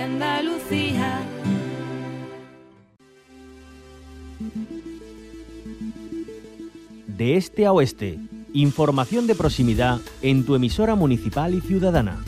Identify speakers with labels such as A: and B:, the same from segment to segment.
A: Andalucía.
B: De este a oeste, información de proximidad en tu emisora municipal y ciudadana.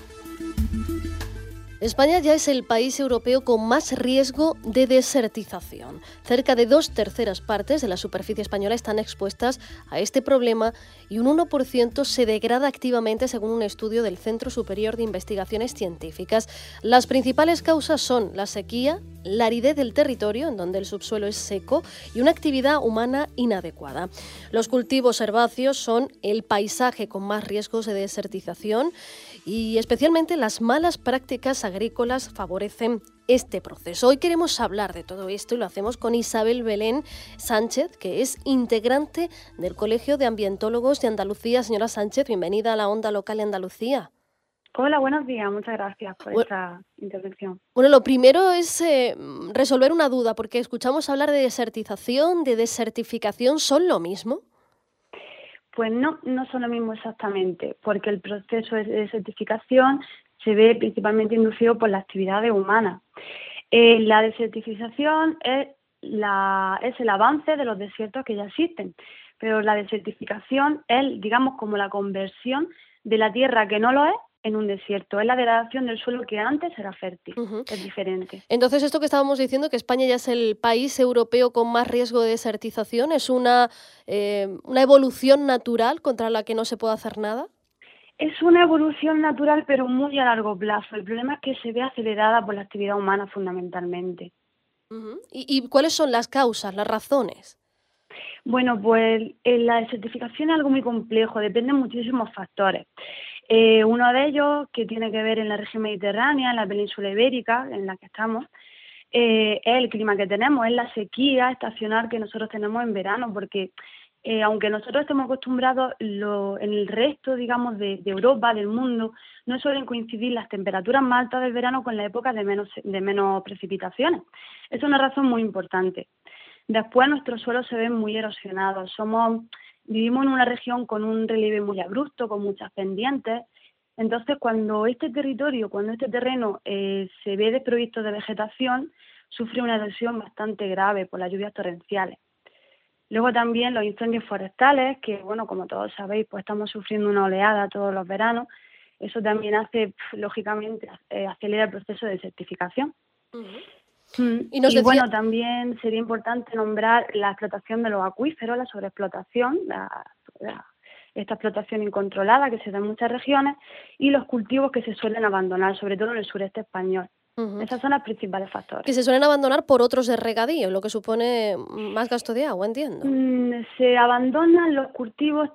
C: España ya es el país europeo con más riesgo de desertización. Cerca de 2/3 partes de la superficie española están expuestas a este problema y un 1% se degrada activamente según un estudio del Centro Superior de Investigaciones Científicas. Las principales causas son la sequía, la aridez del territorio, en donde el subsuelo es seco, y una actividad humana inadecuada. Los cultivos herbáceos son el paisaje con más riesgos de desertización y especialmente las malas prácticas agrícolas favorecen este proceso. Hoy queremos hablar de todo esto y lo hacemos con Isabel Belén Sánchez, que es integrante del Colegio de Ambientólogos de Andalucía. Señora Sánchez, bienvenida a la Onda Local de Andalucía.
D: Hola, buenos días. Muchas gracias por esta intervención.
C: Bueno, lo primero es resolver una duda, porque escuchamos hablar de desertización, de desertificación. ¿Son lo mismo?
D: Pues no son lo mismo exactamente, porque el proceso de desertificación se ve principalmente inducido por la actividad humana. La desertificación es el avance de los desiertos que ya existen, pero la desertificación es, digamos, como la conversión de la tierra que no lo es en un desierto. Es la degradación del suelo que antes era fértil. Es diferente.
C: Entonces, esto que estábamos diciendo, que España ya es el país europeo con más riesgo de desertización, ¿es una evolución natural contra la que no se puede hacer nada?
D: Es una evolución natural, pero muy a largo plazo. El problema es que se ve acelerada por la actividad humana fundamentalmente.
C: ¿Y cuáles son las causas, las razones?
D: Bueno, pues la desertificación es algo muy complejo, depende de muchísimos factores. Uno de ellos, que tiene que ver en la región mediterránea, en la península ibérica, en la que estamos, es el clima que tenemos, es la sequía estacional que nosotros tenemos en verano, porque aunque nosotros estemos acostumbrados, en el resto, digamos, de Europa, del mundo, no suelen coincidir las temperaturas más altas del verano con la época de menos precipitaciones. Esa es una razón muy importante. Después nuestros suelos se ven muy erosionados. Vivimos en una región con un relieve muy abrupto, con muchas pendientes. Entonces, cuando este terreno se ve desprovisto de vegetación, sufre una erosión bastante grave por las lluvias torrenciales. Luego también los incendios forestales, que, bueno, como todos sabéis, pues estamos sufriendo una oleada todos los veranos. Eso también hace, lógicamente, acelera el proceso de desertificación. Y bueno, también sería importante nombrar la explotación de los acuíferos, la sobreexplotación, esta explotación incontrolada que se da en muchas regiones, y los cultivos que se suelen abandonar, sobre todo en el sureste español. Esos son los principales factores.
C: Que se suelen abandonar por otros de regadío, lo que supone más gasto de agua, entiendo.
D: Se abandonan los cultivos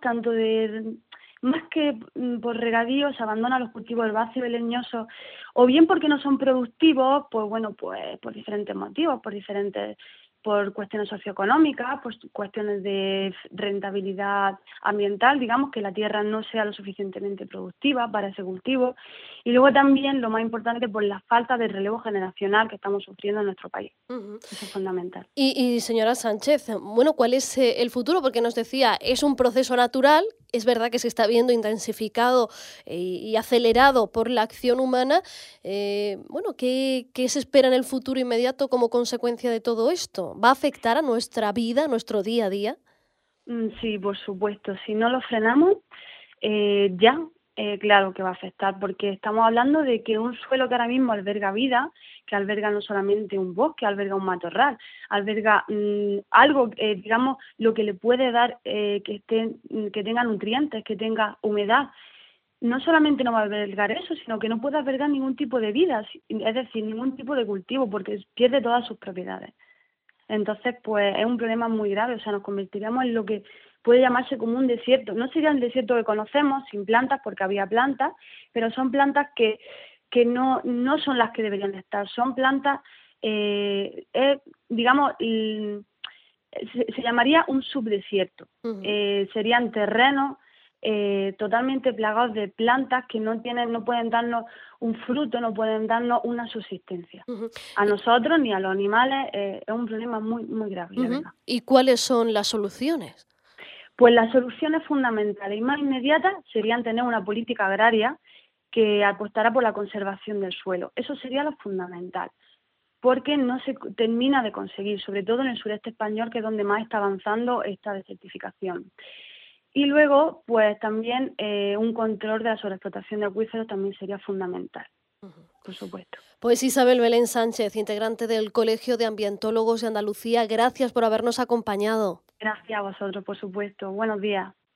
D: más que por regadío, se abandonan los cultivos herbáceos y leñosos, o bien porque no son productivos, pues por diferentes motivos, por cuestiones socioeconómicas, por cuestiones de rentabilidad ambiental, digamos, que la tierra no sea lo suficientemente productiva para ese cultivo, y luego también, lo más importante, por la falta de relevo generacional que estamos sufriendo en nuestro país. Eso es fundamental.
C: Y señora Sánchez, bueno, ¿cuál es el futuro? Porque nos decía, es un proceso natural, es verdad que se está viendo intensificado y acelerado por la acción humana. Bueno, ¿qué se espera en el futuro inmediato como consecuencia de todo esto? ¿Va a afectar a nuestra vida, a nuestro día a día?
D: Sí, por supuesto. Si no lo frenamos, claro que va a afectar, porque estamos hablando de que un suelo que ahora mismo alberga vida, que alberga no solamente un bosque, alberga un matorral, alberga algo, digamos, lo que le puede dar que tenga nutrientes, que tenga humedad. No solamente no va a albergar eso, sino que no puede albergar ningún tipo de vida, es decir, ningún tipo de cultivo, porque pierde todas sus propiedades. Entonces, pues es un problema muy grave, o sea, nos convertiríamos en lo que puede llamarse como un desierto. No sería el desierto que conocemos, sin plantas, porque había plantas, pero son plantas que no son las que deberían de estar. Son plantas, digamos, se llamaría un subdesierto. Serían terrenos totalmente plagados de plantas que no pueden darnos un fruto, no pueden darnos una subsistencia. A nosotros ni a los animales es un problema muy, muy grave, la verdad.
C: ¿Y cuáles son las soluciones?
D: Pues las soluciones fundamentales y más inmediatas serían tener una política agraria que apostara por la conservación del suelo. Eso sería lo fundamental, porque no se termina de conseguir, sobre todo en el sureste español, que es donde más está avanzando esta desertificación. Y luego, pues también un control de la sobreexplotación de acuíferos también sería fundamental, por supuesto.
C: Pues Isabel Belén Sánchez, integrante del Colegio de Ambientólogos de Andalucía, gracias por habernos acompañado.
D: Gracias a vosotros, por supuesto. Buenos días.